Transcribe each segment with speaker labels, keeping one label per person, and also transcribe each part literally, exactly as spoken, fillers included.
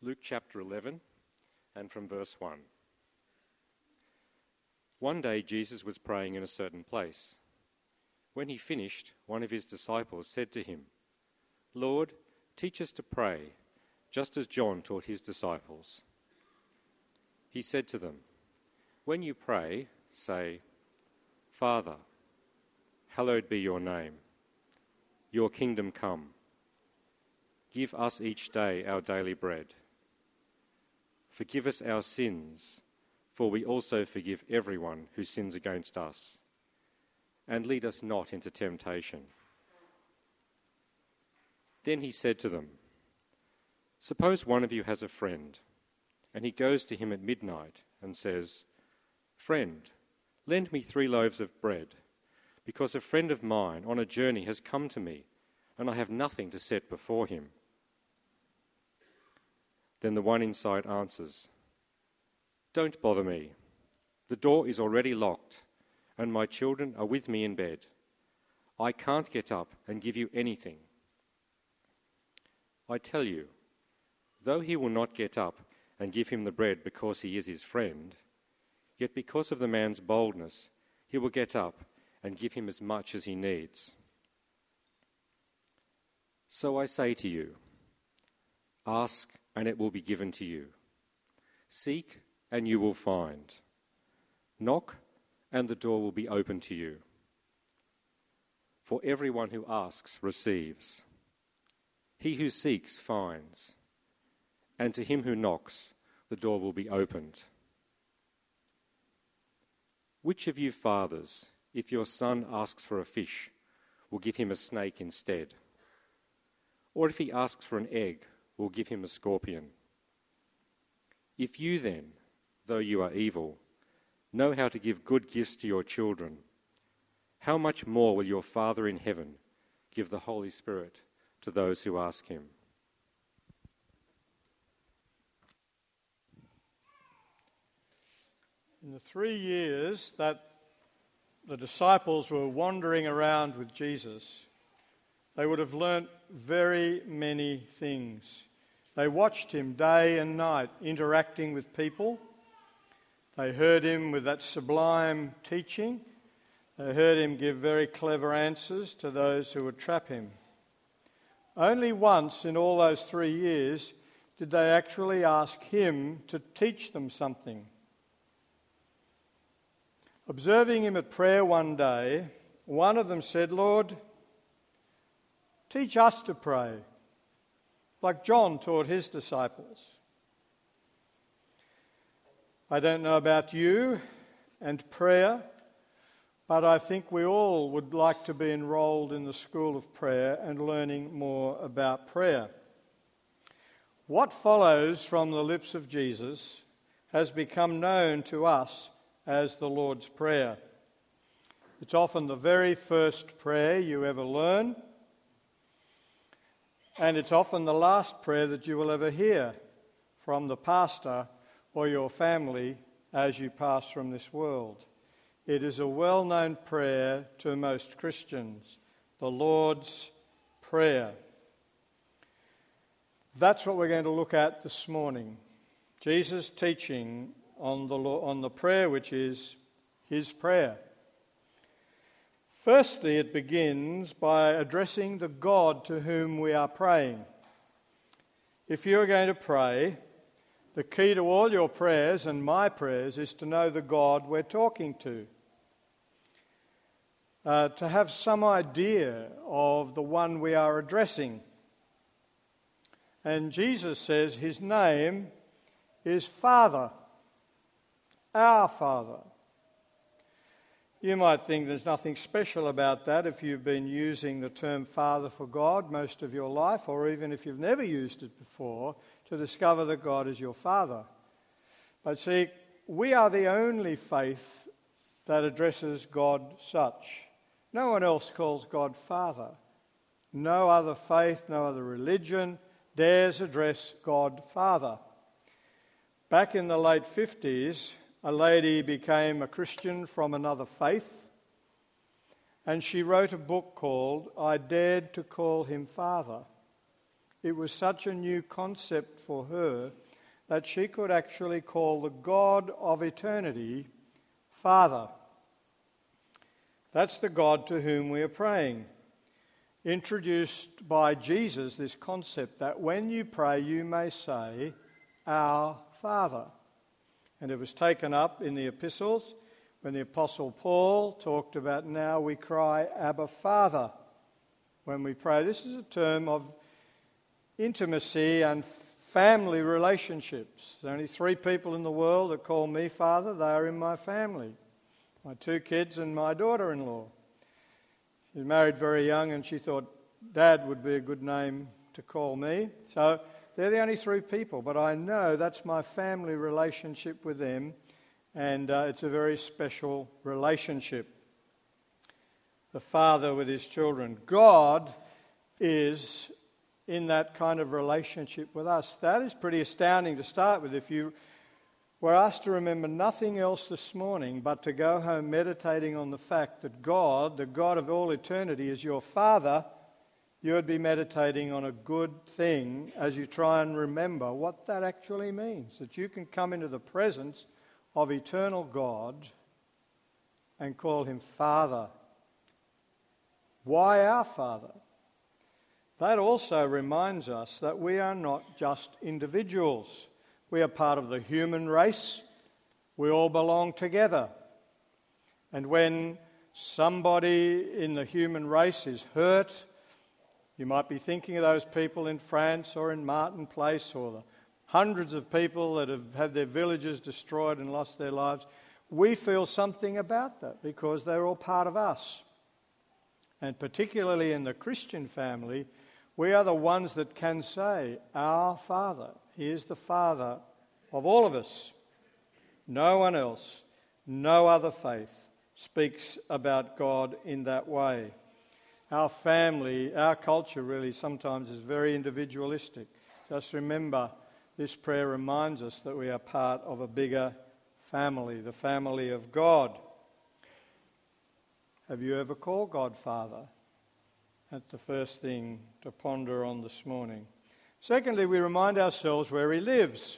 Speaker 1: Luke chapter eleven, and from verse one. One day Jesus was praying in a certain place. When he finished, one of his disciples said to him, "Lord, teach us to pray, just as John taught his disciples." He said to them, "When you pray, say, 'Father, hallowed be your name. Your kingdom come. Give us each day our daily bread. Forgive us our sins, for we also forgive everyone who sins against us. And lead us not into temptation.'" Then he said to them, "Suppose one of you has a friend, and he goes to him at midnight and says, 'Friend, lend me three loaves of bread, because a friend of mine on a journey has come to me, and I have nothing to set before him.' Then the one inside answers, 'Don't bother me. The door is already locked, and my children are with me in bed. I can't get up and give you anything.' I tell you, though he will not get up and give him the bread because he is his friend, yet because of the man's boldness, he will get up and give him as much as he needs. So I say to you, ask and it will be given to you. Seek and you will find. Knock and the door will be open to you. For everyone who asks receives. He who seeks finds. And to him who knocks, the door will be opened. Which of you fathers, if your son asks for a fish, will give him a snake instead? Or if he asks for an egg, will give him a scorpion? If you then, though you are evil, know how to give good gifts to your children, how much more will your Father in heaven give the Holy Spirit to those who ask him?"
Speaker 2: In the three years that the disciples were wandering around with Jesus, they would have learnt very many things. They watched him day and night interacting with people. They heard him with that sublime teaching. They heard him give very clever answers to those who would trap him. Only once in all those three years did they actually ask him to teach them something. Observing him at prayer one day, one of them said, "Lord, teach us to pray, like John taught his disciples." I don't know about you and prayer, but I think we all would like to be enrolled in the school of prayer and learning more about prayer. What follows from the lips of Jesus has become known to us as the Lord's Prayer. It's often the very first prayer you ever learn, and it's often the last prayer that you will ever hear from the pastor or your family as you pass from this world. It is a well-known prayer to most Christians, the Lord's Prayer. That's what we're going to look at this morning. Jesus' teaching on the on the prayer, which is his prayer. Firstly, it begins by addressing the God to whom we are praying. If you're going to pray, the key to all your prayers and my prayers is to know the God we're talking to. Uh, to have some idea of the one we are addressing. And Jesus says his name is Father, our Father. You might think there's nothing special about that if you've been using the term Father for God most of your life, or even if you've never used it before, to discover that God is your Father. But see, we are the only faith that addresses God such. No one else calls God Father. No other faith, no other religion dares address God Father. Back in the late fifties, a lady became a Christian from another faith, and she wrote a book called I Dared to Call Him Father. It was such a new concept for her that she could actually call the God of eternity Father. That's the God to whom we are praying. Introduced by Jesus, this concept that when you pray, you may say, Our Father. And it was taken up in the epistles when the Apostle Paul talked about now we cry, Abba, Father, when we pray. This is a term of intimacy and family relationships. There's only three people in the world that call me Father. They are in my family. My two kids and my daughter-in-law. She was married very young and she thought Dad would be a good name to call me. So they're the only three people, but I know that's my family relationship with them, and uh, it's a very special relationship. The father with his children. God is in that kind of relationship with us. That is pretty astounding to start with. If you were asked to remember nothing else this morning but to go home meditating on the fact that God, the God of all eternity, is your Father, you would be meditating on a good thing as you try and remember what that actually means. That you can come into the presence of eternal God and call him Father. Why our Father? That also reminds us that we are not just individuals. We are part of the human race. We all belong together. And when somebody in the human race is hurt, you might be thinking of those people in France or in Martin Place or the hundreds of people that have had their villages destroyed and lost their lives. We feel something about that because they're all part of us. And particularly in the Christian family, we are the ones that can say, Our Father. He is the Father of all of us. No one else, no other faith speaks about God in that way. Our family, our culture really sometimes is very individualistic. Just remember, this prayer reminds us that we are part of a bigger family, the family of God. Have you ever called God Father? That's the first thing to ponder on this morning. Secondly, we remind ourselves where he lives.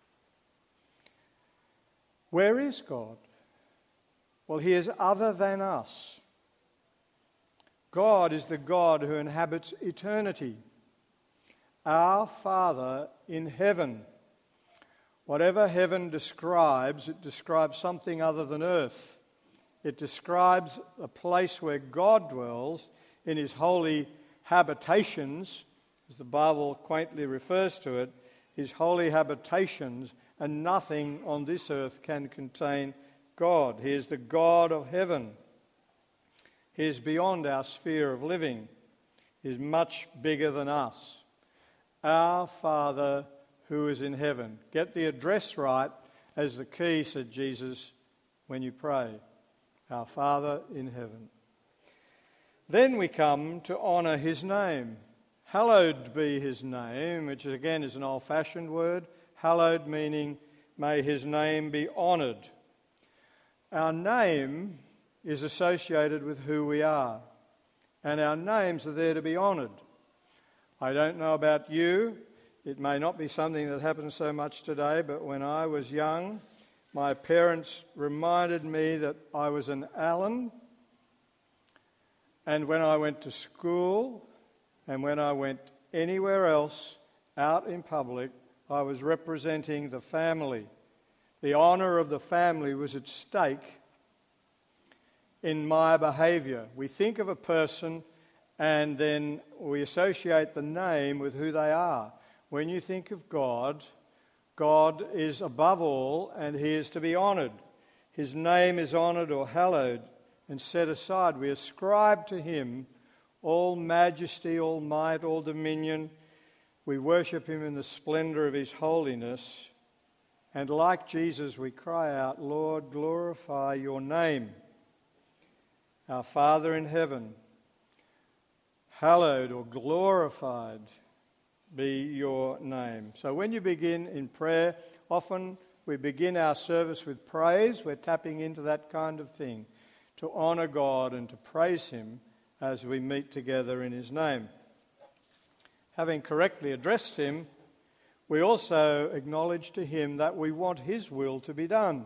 Speaker 2: Where is God? Well, he is other than us. God is the God who inhabits eternity. Our Father in heaven. Whatever heaven describes, it describes something other than earth. It describes a place where God dwells in his holy habitations, as the Bible quaintly refers to it, his holy habitations, and nothing on this earth can contain God. He is the God of heaven. He is beyond our sphere of living. He is much bigger than us. Our Father who is in heaven. Get the address right as the key, said Jesus, when you pray. Our Father in heaven. Then we come to honour his name. Hallowed be his name, which again is an old-fashioned word. Hallowed meaning, may his name be honoured. Our name is associated with who we are, and our names are there to be honoured. I don't know about you, it may not be something that happens so much today, but when I was young, my parents reminded me that I was an Allen, and when I went to school, and when I went anywhere else out in public, I was representing the family. The honour of the family was at stake in my behaviour. We think of a person and then we associate the name with who they are. When you think of God, God is above all and he is to be honoured. His name is honoured or hallowed and set aside. We ascribe to him all majesty, all might, all dominion. We worship him in the splendour of his holiness. And like Jesus, we cry out, Lord, glorify your name. Our Father in heaven, hallowed or glorified be your name. So when you begin in prayer, often we begin our service with praise. We're tapping into that kind of thing, to honour God and to praise him as we meet together in his name. having correctly addressed him, we also acknowledge to him that we want his will to be done.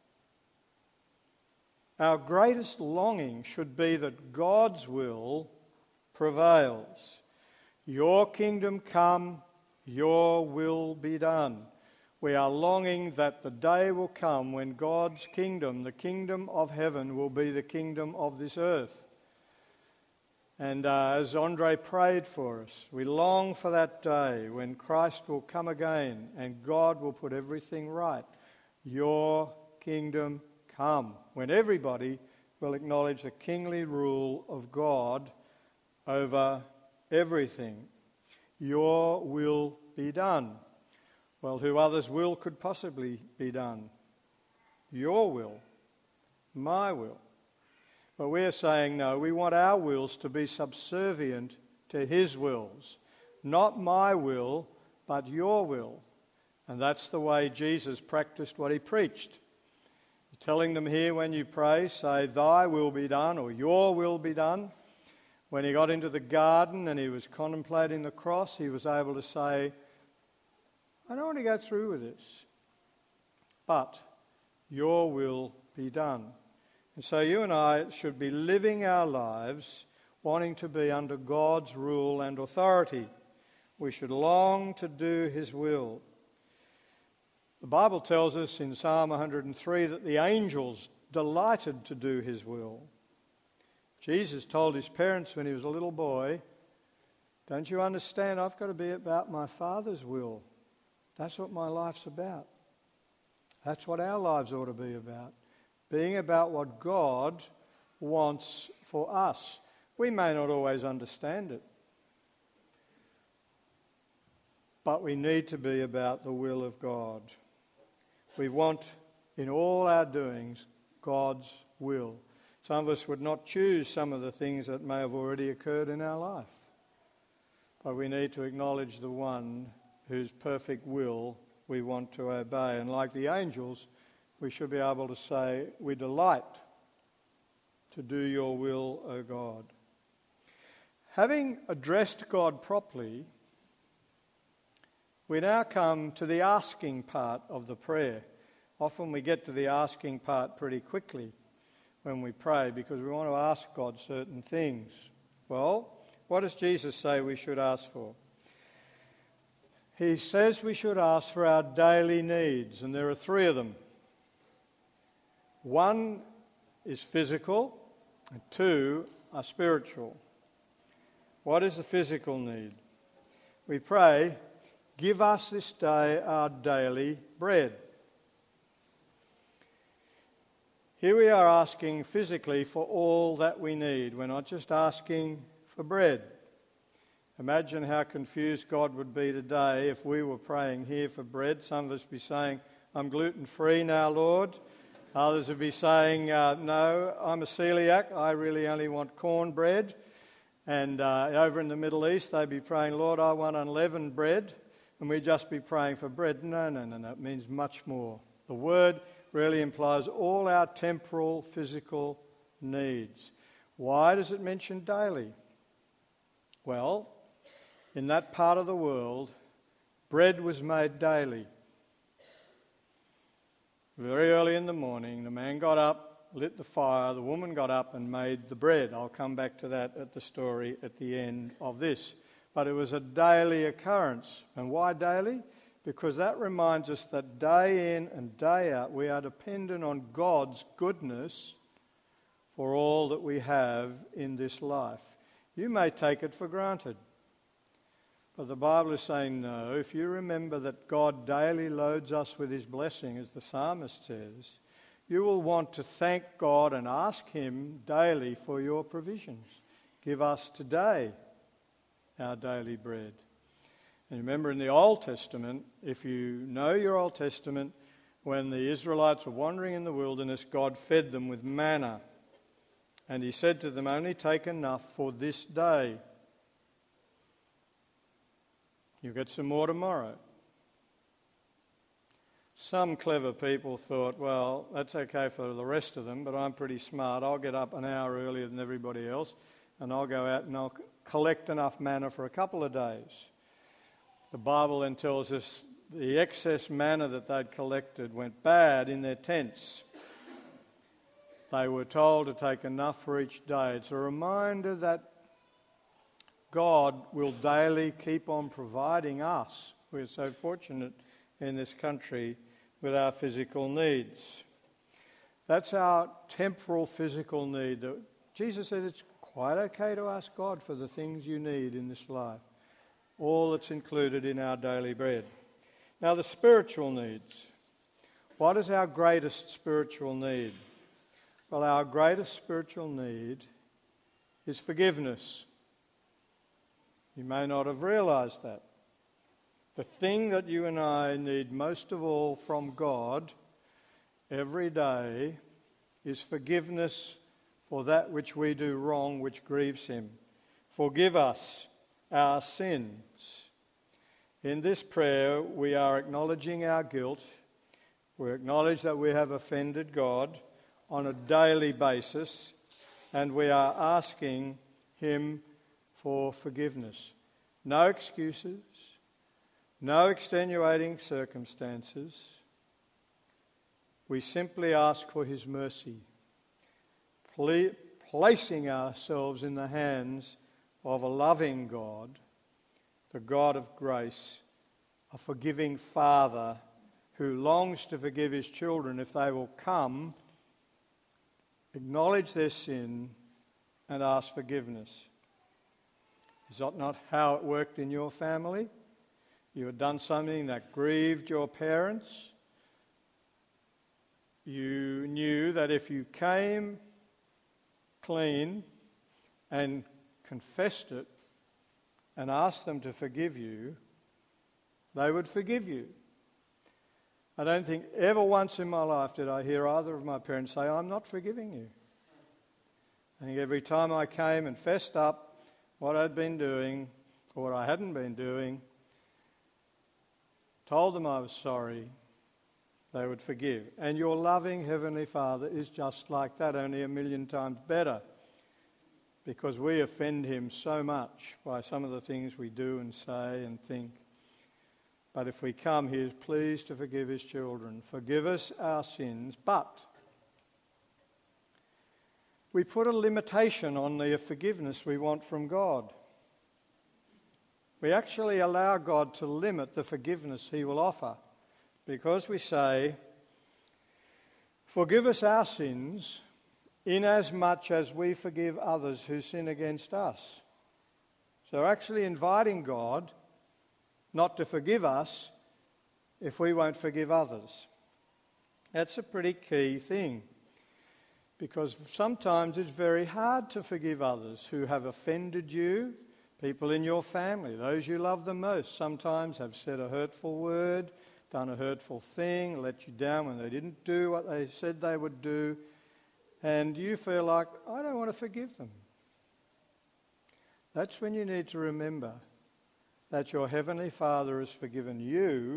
Speaker 2: Our greatest longing should be that God's will prevails. Your kingdom come, your will be done. We are longing that the day will come when God's kingdom, the kingdom of heaven, will be the kingdom of this earth. And uh, as Andre prayed for us, we long for that day when Christ will come again and God will put everything right. Your kingdom come, when everybody will acknowledge the kingly rule of God over everything. Your will be done. Well, who others' will could possibly be done? Your will, my will. But we're saying no, we want our wills to be subservient to his wills. Not my will, but your will. And that's the way Jesus practiced what he preached. Telling them here, when you pray, say, thy will be done, or your will be done. When he got into the garden and he was contemplating the cross, he was able to say, I don't want to go through with this, but your will be done. And so you and I should be living our lives wanting to be under God's rule and authority. We should long to do his will. The Bible tells us in Psalm one hundred and three that the angels delighted to do his will. Jesus told his parents when he was a little boy, don't you understand, I've got to be about my Father's will. That's what my life's about. That's what our lives ought to be about. Being about what God wants for us. We may not always understand it, but we need to be about the will of God. We want, in all our doings, God's will. Some of us would not choose some of the things that may have already occurred in our life, but we need to acknowledge the one whose perfect will we want to obey. And like the angels, we should be able to say, we delight to do your will, O God. Having addressed God properly, we now come to the asking part of the prayer. Often we get to the asking part pretty quickly when we pray because we want to ask God certain things. Well, what does Jesus say we should ask for? He says we should ask for our daily needs, and there are three of them. One is physical, and two are spiritual. What is the physical need? We pray, give us this day our daily bread. Here we are asking physically for all that we need. We're not just asking for bread. Imagine how confused God would be today if we were praying here for bread. Some of us would be saying, I'm gluten-free now, Lord. Others would be saying, uh, no, I'm a celiac. I really only want cornbread. And uh, over in the Middle East, they'd be praying, Lord, I want unleavened bread. And we'd just be praying for bread. No, no, no, no. It means much more. The word really implies all our temporal, physical needs. Why does it mention daily? Well, in that part of the world, bread was made daily. Very early in the morning, the man got up, lit the fire, the woman got up and made the bread. I'll come back to that at the story at the end of this. But it was a daily occurrence. And why daily? Because that reminds us that day in and day out we are dependent on God's goodness for all that we have in this life. You may take it for granted. But the Bible is saying no. If you remember that God daily loads us with his blessing, as the psalmist says, you will want to thank God and ask him daily for your provisions. Give us today our daily bread. And remember in the Old Testament, if you know your Old Testament, when the Israelites were wandering in the wilderness, God fed them with manna. And he said to them, only take enough for this day. You'll get some more tomorrow. Some clever people thought, well, that's okay for the rest of them, but I'm pretty smart. I'll get up an hour earlier than everybody else, and I'll go out and I'll collect enough manna for a couple of days. The Bible then tells us the excess manna that they'd collected went bad in their tents. They were told to take enough for each day. It's a reminder that God will daily keep on providing us. We're so fortunate in this country with our physical needs. That's our temporal physical need. Jesus said it's quite okay to ask God for the things you need in this life. All that's included in our daily bread. Now the spiritual needs. What is our greatest spiritual need? Well, our greatest spiritual need is forgiveness. You may not have realised that. The thing that you and I need most of all from God every day is forgiveness for that which we do wrong, which grieves Him. Forgive us our sins. In this prayer, we are acknowledging our guilt. We acknowledge that we have offended God on a daily basis, and we are asking Him for forgiveness. No excuses, no extenuating circumstances. We simply ask for His mercy, ple- placing ourselves in the hands of a loving God, the God of grace, a forgiving Father who longs to forgive His children if they will come, acknowledge their sin, and ask forgiveness. Is that not how it worked in your family? You had done something that grieved your parents. You knew that if you came clean and confessed it and asked them to forgive you, they would forgive you. I don't think ever once in my life did I hear either of my parents say, I'm not forgiving you. I think every time I came and fessed up what I'd been doing or what I hadn't been doing, told them I was sorry, they would forgive. And your loving Heavenly Father is just like that, only a million times better, because we offend Him so much by some of the things we do and say and think. But if we come, He is pleased to forgive His children. Forgive us our sins, but we put a limitation on the forgiveness we want from God. We actually allow God to limit the forgiveness He will offer, because we say, forgive us our sins inasmuch as we forgive others who sin against us. So actually inviting God not to forgive us if we won't forgive others. That's a pretty key thing, because sometimes it's very hard to forgive others who have offended you. People in your family, those you love the most, sometimes have said a hurtful word, done a hurtful thing, let you down when they didn't do what they said they would do, and you feel like, I don't want to forgive them. That's when you need to remember that your Heavenly Father has forgiven you,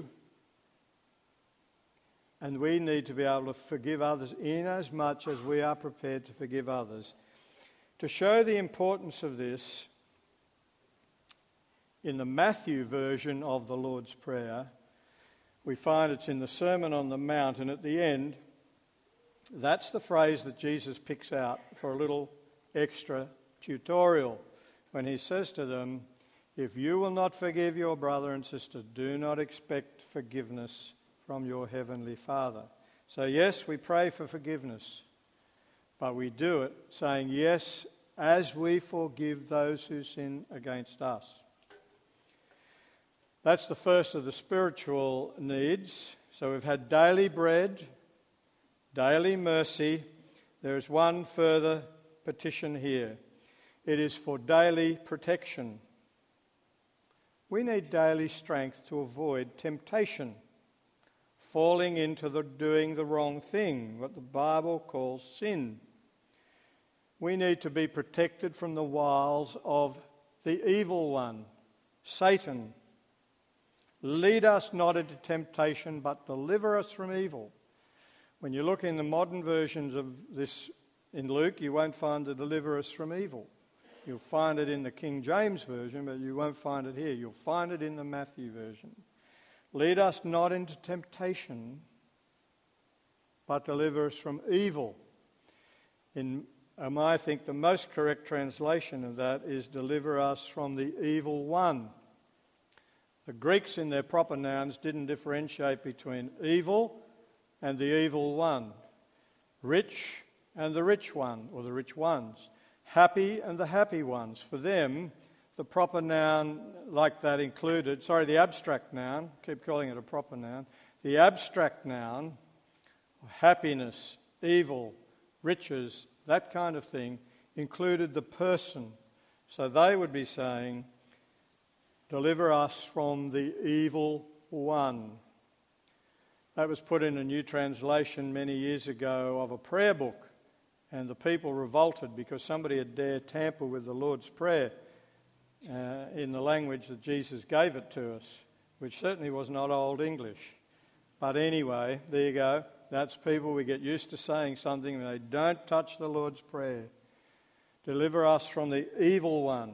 Speaker 2: and we need to be able to forgive others inasmuch as we are prepared to forgive others. To show the importance of this, in the Matthew version of the Lord's Prayer, we find it's in the Sermon on the Mount, and at the end, that's the phrase that Jesus picks out for a little extra tutorial when He says to them, if you will not forgive your brother and sister, do not expect forgiveness from your Heavenly Father. So yes, we pray for forgiveness, but we do it saying yes as we forgive those who sin against us. That's the first of the spiritual needs. So we've had daily bread, daily mercy. There is one further petition here. It is for daily protection. We need daily strength to avoid temptation, falling into the doing the wrong thing, what the Bible calls sin. We need to be protected from the wiles of the evil one, Satan. Lead us not into temptation, but deliver us from evil. When you look in the modern versions of this in Luke, you won't find the deliver us from evil. You'll find it in the King James Version, but you won't find it here. You'll find it in the Matthew version. Lead us not into temptation, but deliver us from evil. In um, I think the most correct translation of that is deliver us from the evil one. The Greeks in their proper nouns didn't differentiate between evil and the evil one, rich and the rich one, or the rich ones, happy and the happy ones. For them, the proper noun like that included, sorry, the abstract noun, keep calling it a proper noun, the abstract noun, happiness, evil, riches, that kind of thing, included the person. So they would be saying, deliver us from the evil one. That was put in a new translation many years ago of a prayer book, and the people revolted because somebody had dared tamper with the Lord's Prayer uh, in the language that Jesus gave it to us, which certainly was not Old English. But anyway, there you go. That's people, we get used to saying something and they don't touch the Lord's Prayer. Deliver us from the evil one.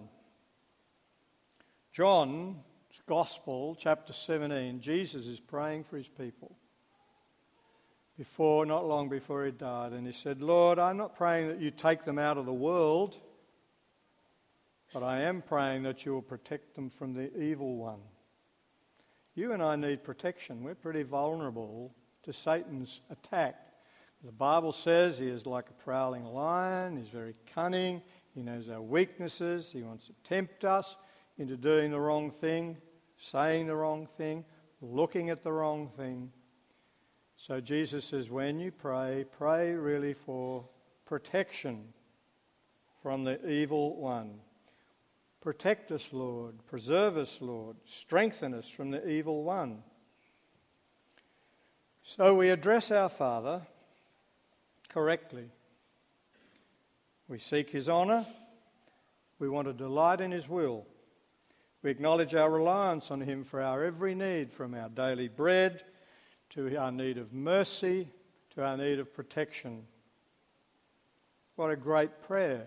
Speaker 2: John's Gospel, chapter seventeen, Jesus is praying for his people. Before, not long before he died, and he said, Lord, I'm not praying that you take them out of the world, but I am praying that you will protect them from the evil one. You and I need protection. We're pretty vulnerable to Satan's attack. The Bible says he is like a prowling lion, he's very cunning, he knows our weaknesses, he wants to tempt us into doing the wrong thing, saying the wrong thing, looking at the wrong thing. So Jesus says, when you pray, pray really for protection from the evil one. Protect us, Lord. Preserve us, Lord. Strengthen us from the evil one. So we address our Father correctly. We seek his honour. We want to delight in his will. We acknowledge our reliance on him for our every need, from our daily bread to our need of mercy, to our need of protection. What a great prayer.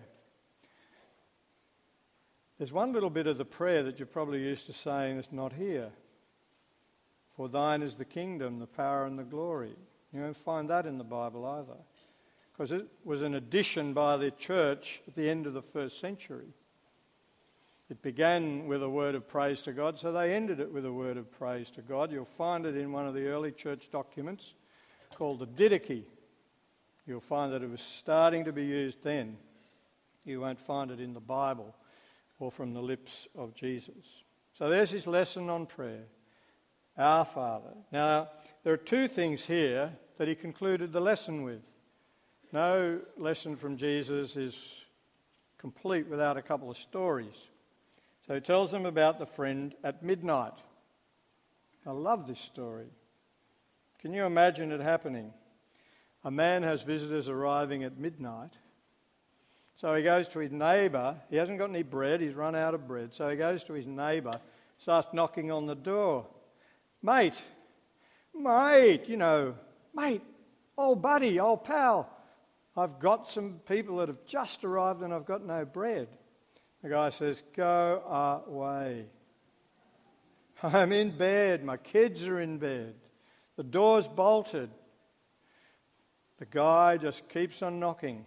Speaker 2: There's one little bit of the prayer that you're probably used to saying that's not here. For thine is the kingdom, the power and the glory. You won't find that in the Bible either, because it was an addition by the church at the end of the first century. It began with a word of praise to God, so they ended it with a word of praise to God. You'll find it in one of the early church documents called the Didache. You'll find that it was starting to be used then. You won't find it in the Bible or from the lips of Jesus. So there's his lesson on prayer. Our Father. Now, there are two things here that he concluded the lesson with. No lesson from Jesus is complete without a couple of stories. So he tells them about the friend at midnight. I love this story. Can you imagine it happening? A man has visitors arriving at midnight. So he goes to his neighbour. He hasn't got any bread. He's run out of bread. So he goes to his neighbour, starts knocking on the door. Mate, mate, you know, mate, old buddy, old pal, I've got some people that have just arrived and I've got no bread. The guy says, go away. I'm in bed. My kids are in bed. The door's bolted. The guy just keeps on knocking.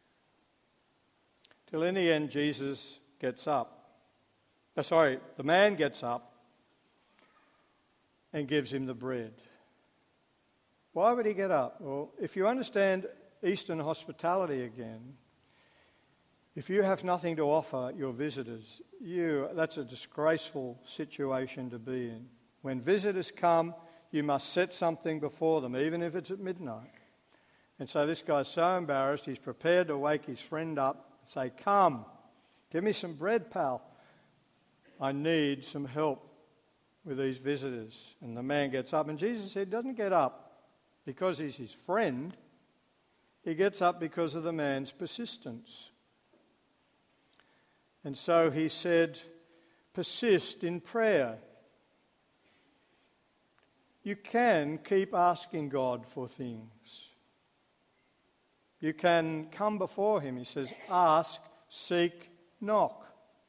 Speaker 2: Till in the end, Jesus gets up. Oh, sorry, the man gets up and gives him the bread. Why would he get up? Well, if you understand Eastern hospitality again, if you have nothing to offer your visitors, you that's a disgraceful situation to be in. When visitors come, you must set something before them, even if it's at midnight. And so this guy's so embarrassed, he's prepared to wake his friend up and say, come, give me some bread, pal. I need some help with these visitors. And the man gets up, and Jesus said, doesn't get up because he's his friend. He gets up because of the man's persistence. And so he said, persist in prayer. You can keep asking God for things. You can come before him. He says, ask, seek, knock.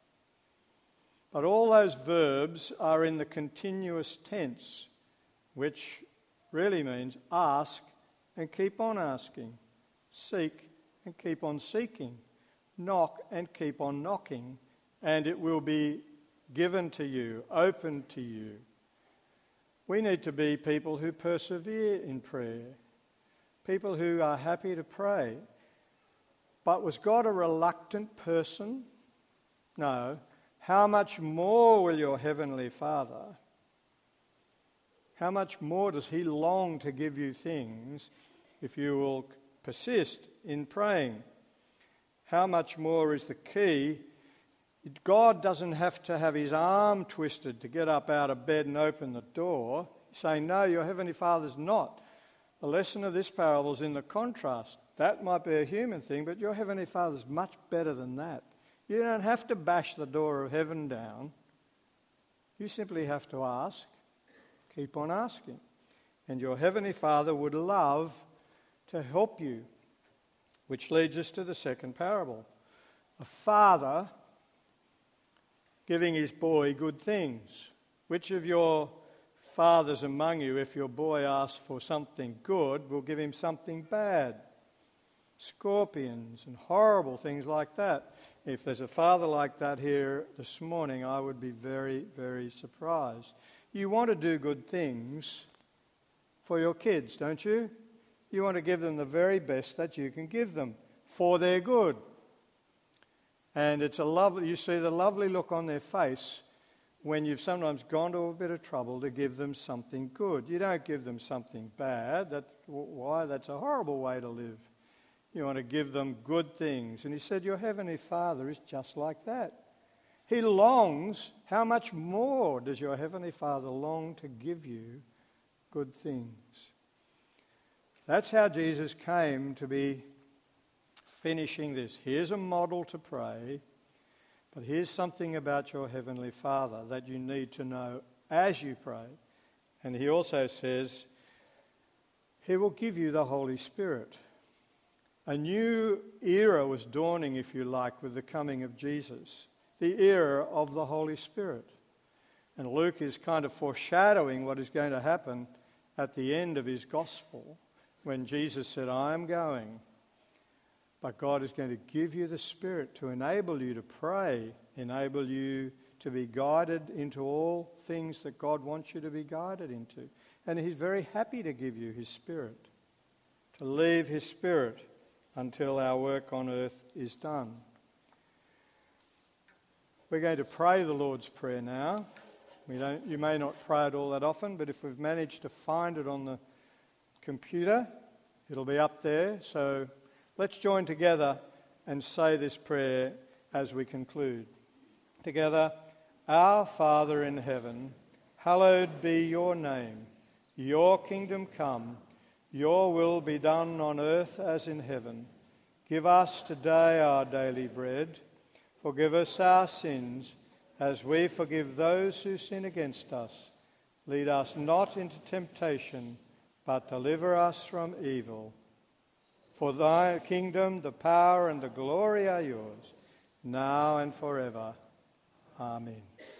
Speaker 2: But all those verbs are in the continuous tense, which really means ask and keep on asking, seek and keep on seeking, knock and keep on knocking, and it will be given to you, open to you. We need to be people who persevere in prayer, people who are happy to pray. But was God a reluctant person? No. How much more will your Heavenly Father, how much more does He long to give you things if you will persist in praying? How much more is the key? God doesn't have to have His arm twisted to get up out of bed and open the door. He's saying, no, your Heavenly Father's not. The lesson of this parable is in the contrast. That might be a human thing, but your Heavenly Father's much better than that. You don't have to bash the door of heaven down. You simply have to ask. Keep on asking. And your Heavenly Father would love to help you. Which leads us to the second parable. A father giving his boy good things. Which of your fathers among you, if your boy asks for something good, will give him something bad? Scorpions and horrible things like that. If there's a father like that here this morning, I would be very, very surprised. You want to do good things for your kids, don't you? You want to give them the very best that you can give them for their good. And it's a lovely, you see the lovely look on their face when you've sometimes gone to a bit of trouble to give them something good. You don't give them something bad. That, why? That's a horrible way to live. You want to give them good things. And he said, your Heavenly Father is just like that. He longs, how much more does your Heavenly Father long to give you good things? That's how Jesus came to be finishing this. Here's a model to pray, but here's something about your Heavenly Father that you need to know as you pray. And he also says, He will give you the Holy Spirit. A new era was dawning, if you like, with the coming of Jesus. The era of the Holy Spirit. And Luke is kind of foreshadowing what is going to happen at the end of his gospel when Jesus said, I am going. But God is going to give you the Spirit to enable you to pray, enable you to be guided into all things that God wants you to be guided into. And He's very happy to give you His Spirit, to leave His Spirit until our work on earth is done. We're going to pray the Lord's Prayer now. We don't, you may not pray it all that often, but if we've managed to find it on the computer, it'll be up there. So let's join together and say this prayer as we conclude. Together, Our Father in heaven, hallowed be your name. Your kingdom come. Your will be done on earth as in heaven. Give us today our daily bread. Forgive us our sins as we forgive those who sin against us. Lead us not into temptation, but deliver us from evil. For thy kingdom, the power and the glory are yours, now and forever. Amen.